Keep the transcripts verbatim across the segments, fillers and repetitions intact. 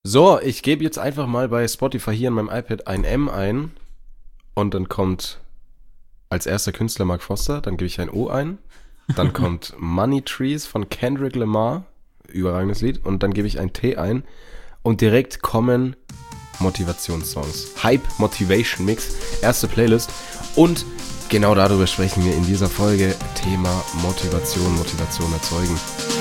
So, ich gebe jetzt einfach mal bei Spotify hier in meinem iPad ein M ein und dann kommt als erster Künstler Mark Foster, dann gebe ich ein O ein, dann kommt Money Trees von Kendrick Lamar, überragendes Lied, und dann gebe ich ein T ein und direkt kommen Motivationssongs. Hype Motivation Mix, erste Playlist, und genau darüber sprechen wir in dieser Folge. Thema Motivation, Motivation erzeugen.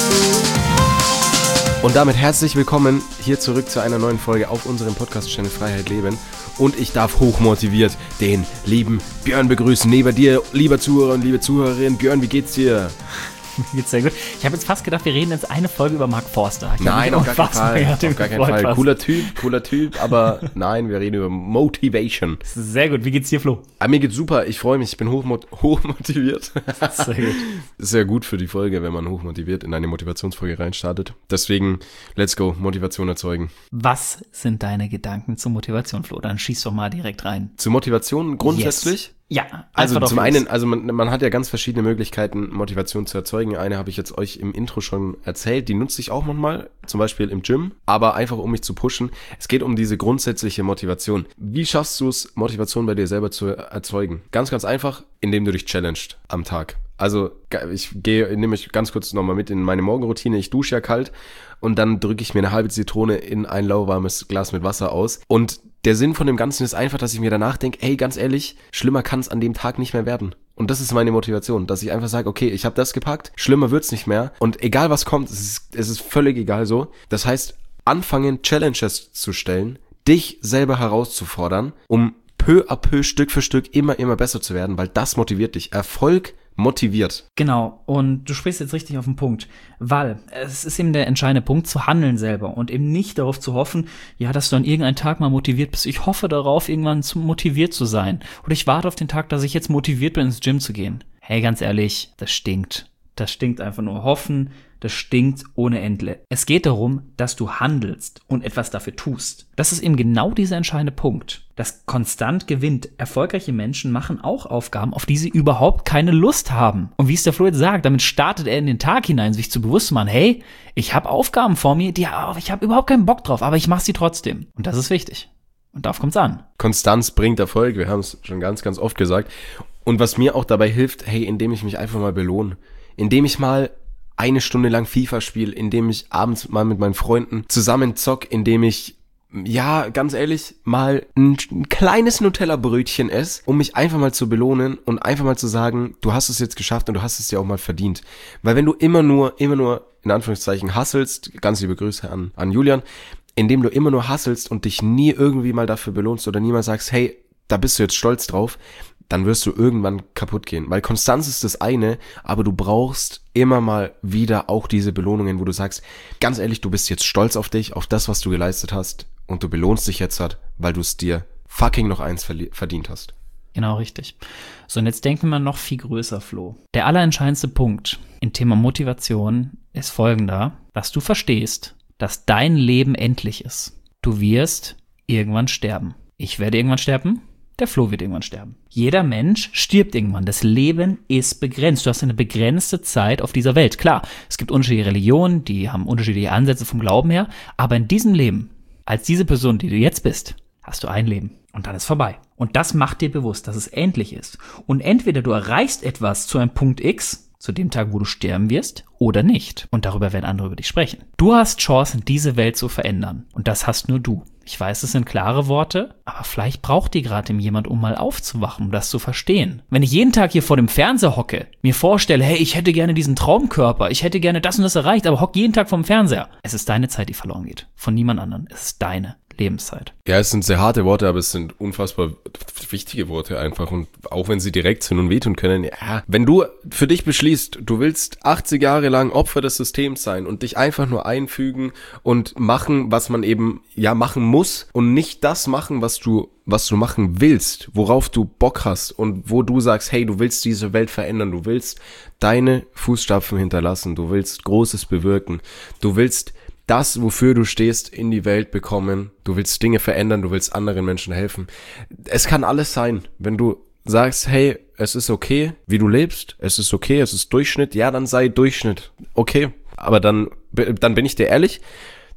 Und damit herzlich willkommen hier zurück zu einer neuen Folge auf unserem Podcast-Channel Freiheit Leben. Und ich darf hochmotiviert den lieben Björn begrüßen. Neben dir, lieber Zuhörer und liebe Zuhörerin. Björn, wie geht's dir? Mir geht's sehr gut. Ich habe jetzt fast gedacht, wir reden jetzt eine Folge über Mark Forster. Ich nein, auf gar keinen Fall. Auf gar keinen Fall. Fast. Cooler Typ, cooler Typ, aber nein, wir reden über Motivation. Sehr gut. Wie geht's dir, Flo? Ah, mir geht's super. Ich freue mich. Ich bin hochmot- hochmotiviert. Sehr gut. Das ist ja gut für die Folge, wenn man hochmotiviert in eine Motivationsfolge reinstartet. Deswegen, let's go. Motivation erzeugen. Was sind deine Gedanken zur Motivation, Flo? Dann schieß doch mal direkt rein. Zur Motivation grundsätzlich? Yes. Ja, also zum einen, also man, man hat ja ganz verschiedene Möglichkeiten, Motivation zu erzeugen. Eine habe ich jetzt euch im Intro schon erzählt, die nutze ich auch manchmal, zum Beispiel im Gym, aber einfach um mich zu pushen. Es geht um diese grundsätzliche Motivation. Wie schaffst du es, Motivation bei dir selber zu erzeugen? Ganz, ganz einfach, indem du dich challengest am Tag. Also ich gehe, nehme ich ganz kurz nochmal mit in meine Morgenroutine. Ich dusche ja kalt und dann drücke ich mir eine halbe Zitrone in ein lauwarmes Glas mit Wasser aus. Und der Sinn von dem Ganzen ist einfach, dass ich mir danach denke, ey, ganz ehrlich, schlimmer kann es an dem Tag nicht mehr werden. Und das ist meine Motivation, dass ich einfach sage, okay, ich habe das gepackt, schlimmer wird's nicht mehr. Und egal was kommt, es ist, es ist völlig egal so. Das heißt, anfangen, Challenges zu stellen, dich selber herauszufordern, um peu à peu, Stück für Stück immer, immer besser zu werden, weil das motiviert dich. Erfolg motiviert. Genau, und du sprichst jetzt richtig auf den Punkt, weil es ist eben der entscheidende Punkt, zu handeln selber und eben nicht darauf zu hoffen, ja, dass du an irgendeinem Tag mal motiviert bist. Ich hoffe darauf, irgendwann zu motiviert zu sein. Oder ich warte auf den Tag, dass ich jetzt motiviert bin, ins Gym zu gehen. Hey, ganz ehrlich, das stinkt. Das stinkt einfach nur. Hoffen, das stinkt ohne Ende. Es geht darum, dass du handelst und etwas dafür tust. Das ist eben genau dieser entscheidende Punkt. Das konstant gewinnt. Erfolgreiche Menschen machen auch Aufgaben, auf die sie überhaupt keine Lust haben. Und wie es der Flo jetzt sagt, damit startet er in den Tag hinein, sich zu bewusst zu machen, hey, ich habe Aufgaben vor mir, die, ich habe überhaupt keinen Bock drauf, aber ich mache sie trotzdem. Und das ist wichtig. Und darauf kommt's an. Konstanz bringt Erfolg, wir haben es schon ganz, ganz oft gesagt. Und was mir auch dabei hilft, hey, indem ich mich einfach mal belohne. Indem ich mal eine Stunde lang FIFA spiele, indem ich abends mal mit meinen Freunden zusammen zock, indem ich, ja, ganz ehrlich, mal ein, ein kleines Nutella-Brötchen esse, um mich einfach mal zu belohnen und einfach mal zu sagen, du hast es jetzt geschafft und du hast es dir auch mal verdient. Weil wenn du immer nur, immer nur, in Anführungszeichen, hustlest, ganz liebe Grüße an, an Julian, indem du immer nur hustlest und dich nie irgendwie mal dafür belohnst oder nie mal sagst, hey, da bist du jetzt stolz drauf, dann wirst du irgendwann kaputt gehen. Weil Konstanz ist das eine, aber du brauchst immer mal wieder auch diese Belohnungen, wo du sagst, ganz ehrlich, du bist jetzt stolz auf dich, auf das, was du geleistet hast und du belohnst dich jetzt halt, weil du es dir fucking noch eins verli- verdient hast. Genau, richtig. So, und jetzt denken wir noch viel größer, Flo. Der allerentscheidendste Punkt im Thema Motivation ist folgender, dass du verstehst, dass dein Leben endlich ist. Du wirst irgendwann sterben. Ich werde irgendwann sterben. Der Flo wird irgendwann sterben. Jeder Mensch stirbt irgendwann. Das Leben ist begrenzt. Du hast eine begrenzte Zeit auf dieser Welt. Klar, es gibt unterschiedliche Religionen, die haben unterschiedliche Ansätze vom Glauben her. Aber in diesem Leben, als diese Person, die du jetzt bist, hast du ein Leben. Und dann ist vorbei. Und das macht dir bewusst, dass es endlich ist. Und entweder du erreichst etwas zu einem Punkt X, zu dem Tag, wo du sterben wirst, oder nicht. Und darüber werden andere über dich sprechen. Du hast Chancen, diese Welt zu verändern. Und das hast nur du. Ich weiß, es sind klare Worte, aber vielleicht braucht die gerade jemand, um mal aufzuwachen, um das zu verstehen. Wenn ich jeden Tag hier vor dem Fernseher hocke, mir vorstelle, hey, ich hätte gerne diesen Traumkörper, ich hätte gerne das und das erreicht, aber hock jeden Tag vorm Fernseher. Es ist deine Zeit, die verloren geht. Von niemand anderem. Es ist deine Lebenszeit. Ja, es sind sehr harte Worte, aber es sind unfassbar wichtige Worte einfach. Und auch wenn sie direkt sind und wehtun können, ja, wenn du für dich beschließt, du willst achtzig Jahre lang Opfer des Systems sein und dich einfach nur einfügen und machen, was man eben, ja, machen muss und nicht das machen, was du was du machen willst, worauf du Bock hast und wo du sagst, hey, du willst diese Welt verändern, du willst deine Fußstapfen hinterlassen, du willst Großes bewirken, du willst das, wofür du stehst, in die Welt bekommen, du willst Dinge verändern, du willst anderen Menschen helfen. Es kann alles sein, wenn du sagst, hey, es ist okay, wie du lebst, es ist okay, es ist Durchschnitt, ja, dann sei Durchschnitt, okay, aber dann, dann bin ich dir ehrlich,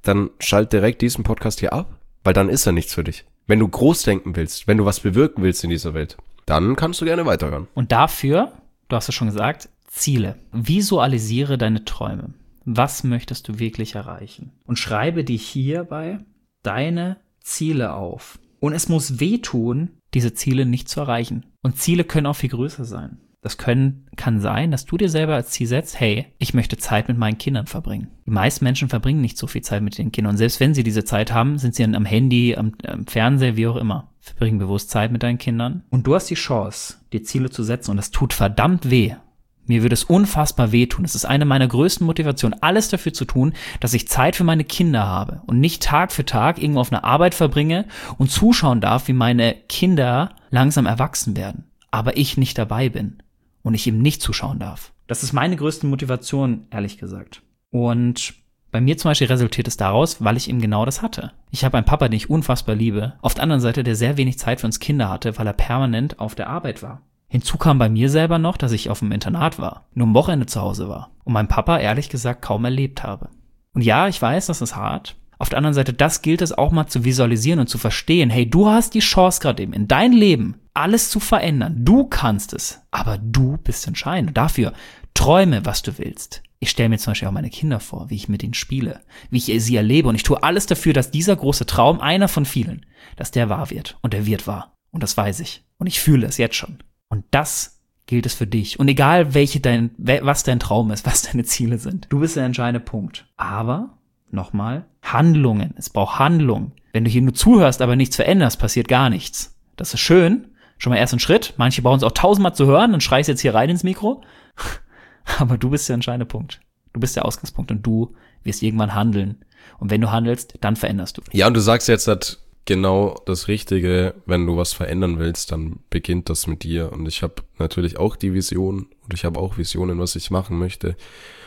dann schalt direkt diesen Podcast hier ab, weil dann ist er nichts für dich. Wenn du groß denken willst, wenn du was bewirken willst in dieser Welt, dann kannst du gerne weiterhören. Und dafür, du hast es schon gesagt, Ziele. Visualisiere deine Träume. Was möchtest du wirklich erreichen? Und schreibe dir hierbei deine Ziele auf. Und es muss wehtun, diese Ziele nicht zu erreichen. Und Ziele können auch viel größer sein. Das können, kann sein, dass du dir selber als Ziel setzt, hey, ich möchte Zeit mit meinen Kindern verbringen. Die meisten Menschen verbringen nicht so viel Zeit mit den Kindern. Und selbst wenn sie diese Zeit haben, sind sie dann am Handy, am, am Fernseher, wie auch immer. Verbringen bewusst Zeit mit deinen Kindern. Und du hast die Chance, dir Ziele zu setzen. Und das tut verdammt weh. Mir würde es unfassbar wehtun. Es ist eine meiner größten Motivationen, alles dafür zu tun, dass ich Zeit für meine Kinder habe und nicht Tag für Tag irgendwo auf einer Arbeit verbringe und zuschauen darf, wie meine Kinder langsam erwachsen werden, aber ich nicht dabei bin und ich eben nicht zuschauen darf. Das ist meine größte Motivation, ehrlich gesagt. Und bei mir zum Beispiel resultiert es daraus, weil ich eben genau das hatte. Ich habe einen Papa, den ich unfassbar liebe, auf der anderen Seite, der sehr wenig Zeit für uns Kinder hatte, weil er permanent auf der Arbeit war. Hinzu kam bei mir selber noch, dass ich auf dem Internat war, nur am Wochenende zu Hause war und meinen Papa ehrlich gesagt kaum erlebt habe. Und ja, ich weiß, das ist hart. Auf der anderen Seite, das gilt es auch mal zu visualisieren und zu verstehen. Hey, du hast die Chance gerade eben in dein Leben alles zu verändern. Du kannst es, aber du bist entscheidend. Und dafür träume, was du willst. Ich stelle mir zum Beispiel auch meine Kinder vor, wie ich mit ihnen spiele, wie ich sie erlebe. Und ich tue alles dafür, dass dieser große Traum, einer von vielen, dass der wahr wird. Und der wird wahr. Und das weiß ich. Und ich fühle es jetzt schon. Und das gilt es für dich. Und egal, welche dein, was dein Traum ist, was deine Ziele sind, du bist der entscheidende Punkt. Aber, nochmal, Handlungen. Es braucht Handlung. Wenn du hier nur zuhörst, aber nichts veränderst, passiert gar nichts. Das ist schön. Schon mal erst ein Schritt. Manche brauchen es auch tausendmal zu hören, dann schreist jetzt hier rein ins Mikro. Aber du bist der entscheidende Punkt. Du bist der Ausgangspunkt und du wirst irgendwann handeln. Und wenn du handelst, dann veränderst du. Ja, und du sagst jetzt, dass genau das Richtige, wenn du was verändern willst, dann beginnt das mit dir. Und ich habe natürlich auch die Vision und ich habe auch Visionen, was ich machen möchte.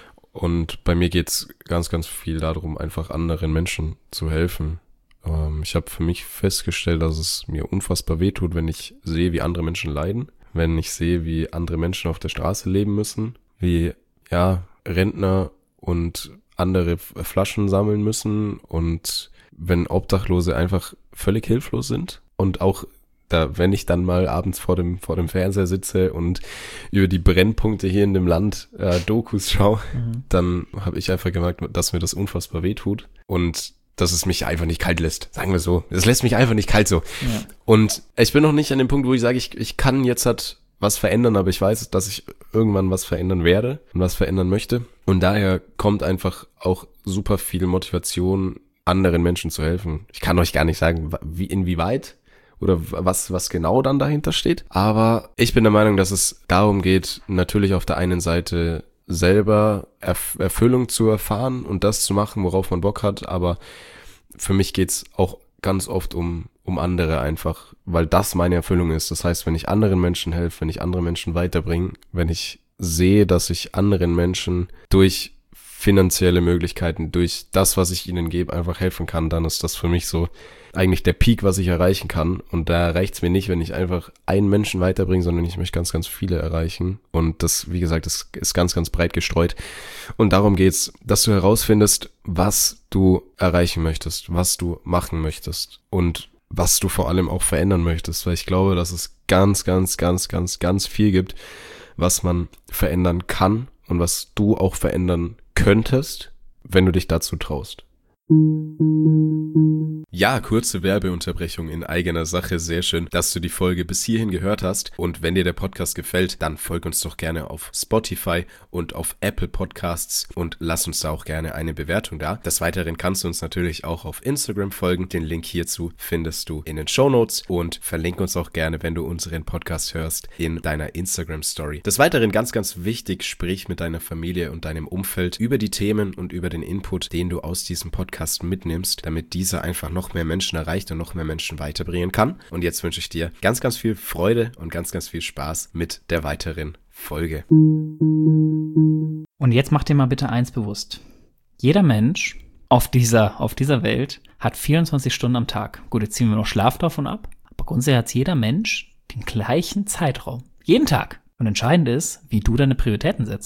Und bei mir geht's ganz, ganz viel darum, einfach anderen Menschen zu helfen. Ähm, ich habe für mich festgestellt, dass es mir unfassbar wehtut, wenn ich sehe, wie andere Menschen leiden, wenn ich sehe, wie andere Menschen auf der Straße leben müssen, wie ja Rentner und andere Flaschen sammeln müssen und wenn Obdachlose einfach völlig hilflos sind und auch da, wenn ich dann mal abends vor dem vor dem Fernseher sitze und über die Brennpunkte hier in dem Land äh, Dokus schaue, mhm. dann habe ich einfach gemerkt, dass mir das unfassbar wehtut und dass es mich einfach nicht kalt lässt, sagen wir so. Es lässt mich einfach nicht kalt so. Ja. Und ich bin noch nicht an dem Punkt, wo ich sage, ich ich kann jetzt halt was verändern, aber ich weiß, dass ich irgendwann was verändern werde und was verändern möchte. Und daher kommt einfach auch super viel Motivation, anderen Menschen zu helfen. Ich kann euch gar nicht sagen, wie inwieweit oder was was genau dann dahinter steht. Aber ich bin der Meinung, dass es darum geht, natürlich auf der einen Seite selber Erf- Erfüllung zu erfahren und das zu machen, worauf man Bock hat. Aber für mich geht's auch ganz oft um um andere einfach, weil das meine Erfüllung ist. Das heißt, wenn ich anderen Menschen helfe, wenn ich andere Menschen weiterbringe, wenn ich sehe, dass ich anderen Menschen durch finanzielle Möglichkeiten, durch das, was ich ihnen gebe, einfach helfen kann, dann ist das für mich so eigentlich der Peak, was ich erreichen kann. Und da reicht es mir nicht, wenn ich einfach einen Menschen weiterbringe, sondern ich möchte ganz, ganz viele erreichen. Und das, wie gesagt, das ist ganz, ganz breit gestreut. Und darum geht's, dass du herausfindest, was du erreichen möchtest, was du machen möchtest und was du vor allem auch verändern möchtest. Weil ich glaube, dass es ganz, ganz, ganz, ganz, ganz viel gibt, was man verändern kann und was du auch verändern könntest, wenn du dich dazu traust. Ja, kurze Werbeunterbrechung in eigener Sache. Sehr schön, dass du die Folge bis hierhin gehört hast. Und wenn dir der Podcast gefällt, dann folg uns doch gerne auf Spotify und auf Apple Podcasts und lass uns da auch gerne eine Bewertung da. Des Weiteren kannst du uns natürlich auch auf Instagram folgen. Den Link hierzu findest du in den Shownotes und verlink uns auch gerne, wenn du unseren Podcast hörst, in deiner Instagram-Story. Des Weiteren ganz, ganz wichtig, sprich mit deiner Familie und deinem Umfeld über die Themen und über den Input, den du aus diesem Podcast mitnimmst, damit dieser einfach noch mehr Menschen erreicht und noch mehr Menschen weiterbringen kann. Und jetzt wünsche ich dir ganz, ganz viel Freude und ganz, ganz viel Spaß mit der weiteren Folge. Und jetzt mach dir mal bitte eins bewusst. Jeder Mensch auf dieser, auf dieser Welt hat vierundzwanzig Stunden am Tag. Gut, jetzt ziehen wir noch Schlaf davon ab. Aber grundsätzlich hat jeder Mensch den gleichen Zeitraum. Jeden Tag. Und entscheidend ist, wie du deine Prioritäten setzt.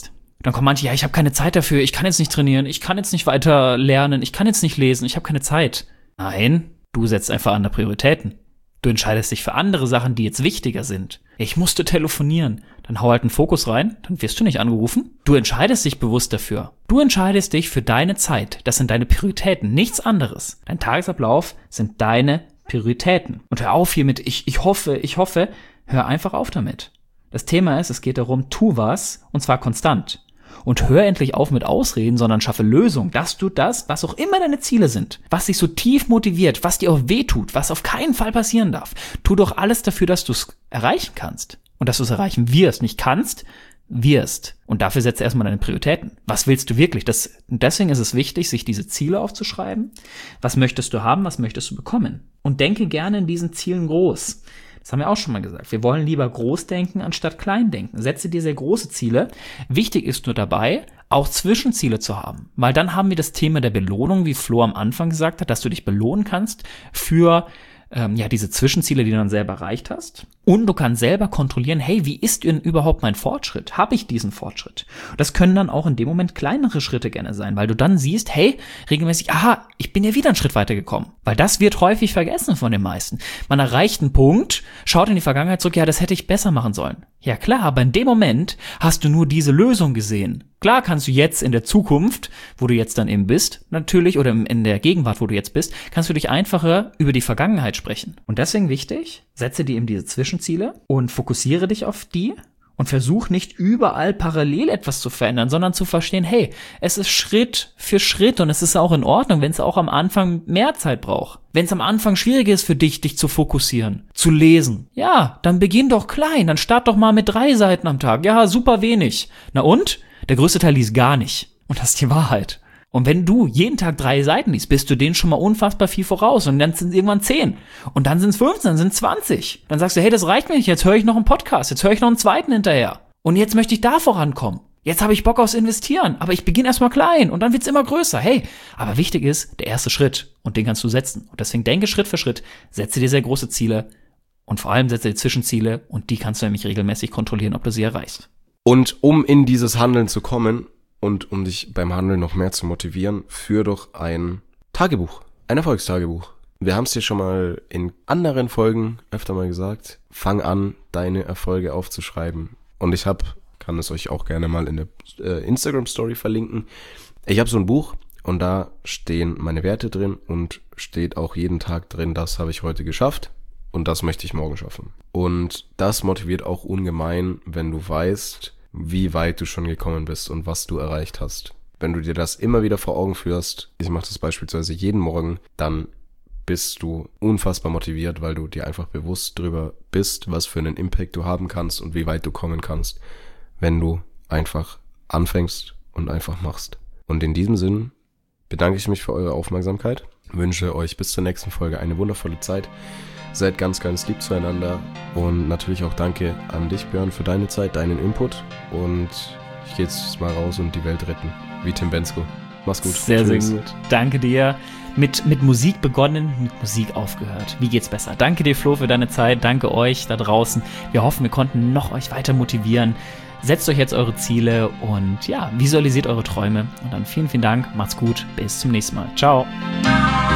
Dann kommen manche, ja, ich habe keine Zeit dafür, ich kann jetzt nicht trainieren, ich kann jetzt nicht weiter lernen, ich kann jetzt nicht lesen, ich habe keine Zeit. Nein, du setzt einfach andere Prioritäten. Du entscheidest dich für andere Sachen, die jetzt wichtiger sind. Ich musste telefonieren. Dann hau halt einen Fokus rein, dann wirst du nicht angerufen. Du entscheidest dich bewusst dafür. Du entscheidest dich für deine Zeit. Das sind deine Prioritäten, nichts anderes. Dein Tagesablauf sind deine Prioritäten. Und hör auf hier mit, ich, ich hoffe, ich hoffe, hör einfach auf damit. Das Thema ist, es geht darum, tu was, und zwar konstant. Und hör endlich auf mit Ausreden, sondern schaffe Lösungen, dass du das, was auch immer deine Ziele sind, was dich so tief motiviert, was dir auch wehtut, was auf keinen Fall passieren darf. Tu doch alles dafür, dass du es erreichen kannst. Und dass du es erreichen wirst. Nicht kannst, wirst. Und dafür setze erstmal deine Prioritäten. Was willst du wirklich? Das, deswegen ist es wichtig, sich diese Ziele aufzuschreiben. Was möchtest du haben? Was möchtest du bekommen? Und denke gerne in diesen Zielen groß. Das haben wir auch schon mal gesagt. Wir wollen lieber groß denken, anstatt klein denken. Setze dir sehr große Ziele. Wichtig ist nur dabei, auch Zwischenziele zu haben. Weil dann haben wir das Thema der Belohnung, wie Flo am Anfang gesagt hat, dass du dich belohnen kannst für ähm, ja diese Zwischenziele, die du dann selber erreicht hast. Und du kannst selber kontrollieren, hey, wie ist denn überhaupt mein Fortschritt? Habe ich diesen Fortschritt? Das können dann auch in dem Moment kleinere Schritte gerne sein, weil du dann siehst, hey, regelmäßig, aha, ich bin ja wieder einen Schritt weitergekommen. Weil das wird häufig vergessen von den meisten. Man erreicht einen Punkt, schaut in die Vergangenheit zurück, ja, das hätte ich besser machen sollen. Ja klar, aber in dem Moment hast du nur diese Lösung gesehen. Klar kannst du jetzt in der Zukunft, wo du jetzt dann eben bist, natürlich, oder in der Gegenwart, wo du jetzt bist, kannst du dich einfacher über die Vergangenheit sprechen. Und deswegen wichtig, setze dir eben diese Zwischenziele und fokussiere dich auf die und versuch nicht überall parallel etwas zu verändern, sondern zu verstehen, hey, es ist Schritt für Schritt und es ist auch in Ordnung, wenn es auch am Anfang mehr Zeit braucht. Wenn es am Anfang schwieriger ist für dich, dich zu fokussieren, zu lesen, ja, dann beginn doch klein, dann start doch mal mit drei Seiten am Tag. Ja, super wenig. Na und? Der größte Teil liest gar nicht. Und das ist die Wahrheit. Und wenn du jeden Tag drei Seiten liest, bist du denen schon mal unfassbar viel voraus. Und dann sind es irgendwann zehn. Und dann sind es fünfzehn, dann sind es zwanzig. Dann sagst du, hey, das reicht mir nicht, jetzt höre ich noch einen Podcast, jetzt höre ich noch einen zweiten hinterher. Und jetzt möchte ich da vorankommen. Jetzt habe ich Bock aufs Investieren, aber ich beginne erstmal klein und dann wird's immer größer. Hey, aber wichtig ist der erste Schritt und den kannst du setzen. Und deswegen denke Schritt für Schritt, setze dir sehr große Ziele und vor allem setze dir Zwischenziele und die kannst du nämlich regelmäßig kontrollieren, ob du sie erreichst. Und um in dieses Handeln zu kommen und um dich beim Handeln noch mehr zu motivieren, führ doch ein Tagebuch, ein Erfolgstagebuch. Wir haben es dir schon mal in anderen Folgen öfter mal gesagt. Fang an, deine Erfolge aufzuschreiben. Und ich habe, kann es euch auch gerne mal in der äh, Instagram-Story verlinken. Ich habe so ein Buch und da stehen meine Werte drin und steht auch jeden Tag drin, das habe ich heute geschafft und das möchte ich morgen schaffen. Und das motiviert auch ungemein, wenn du weißt, wie weit du schon gekommen bist und was du erreicht hast. Wenn du dir das immer wieder vor Augen führst, ich mache das beispielsweise jeden Morgen, dann bist du unfassbar motiviert, weil du dir einfach bewusst drüber bist, was für einen Impact du haben kannst und wie weit du kommen kannst, wenn du einfach anfängst und einfach machst. Und in diesem Sinn bedanke ich mich für eure Aufmerksamkeit, wünsche euch bis zur nächsten Folge eine wundervolle Zeit. Seid ganz, ganz lieb zueinander und natürlich auch danke an dich, Björn, für deine Zeit, deinen Input und ich gehe jetzt mal raus und die Welt retten, wie Tim Bendzko. Mach's gut. Sehr, Tschüss. Sehr gut. Danke dir. Mit, mit Musik begonnen, mit Musik aufgehört. Wie geht's besser? Danke dir, Flo, für deine Zeit. Danke euch da draußen. Wir hoffen, wir konnten noch euch weiter motivieren. Setzt euch jetzt eure Ziele und ja, visualisiert eure Träume. Und dann vielen, vielen Dank. Macht's gut. Bis zum nächsten Mal. Ciao.